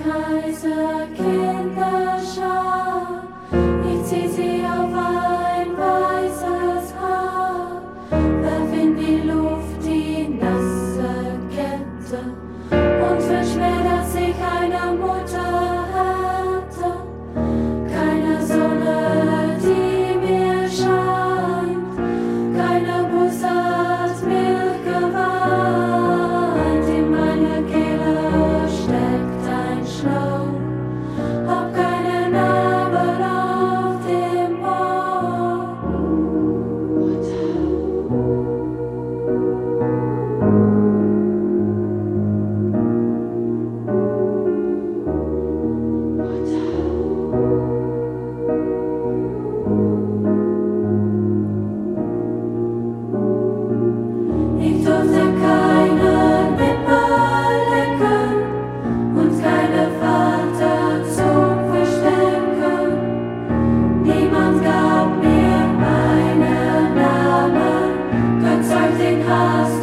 heiße Kinderschar, ich zieh sie auf ein weißes Haar, werf in die Luft die nasse Kette und wünsch mir, dass ich eine Mutter hätte, keine Sonne, die mir scheint, keine Bussard mir geweint, in meine Kehle steckt ein Schlauch, hab keine Narben auf dem Bauch. Ich durfte keine Lippe lecken und keine Warte zum Verstecken. Niemand gab mir einen Namen, Gott zeigt den Hass